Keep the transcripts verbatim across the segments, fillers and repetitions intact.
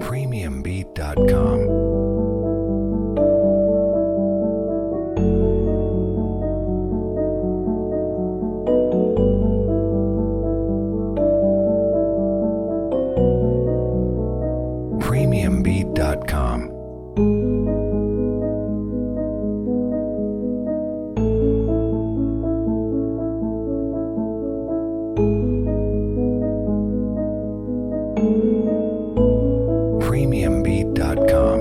premium beat dot com. premium beat dot com. premium beat dot com.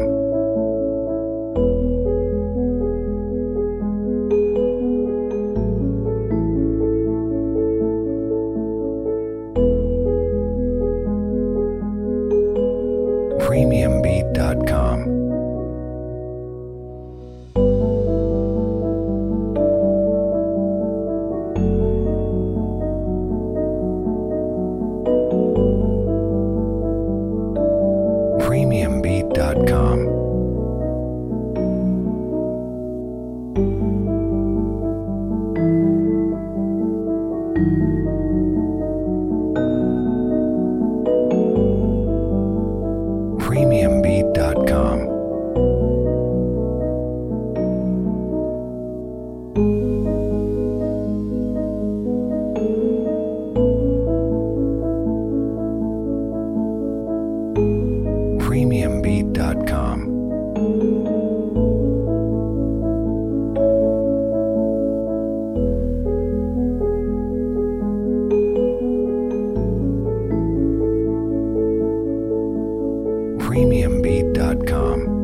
premium beat dot com. premium beat dot com. premium beat dot com. premium beat dot com. premium beat dot com.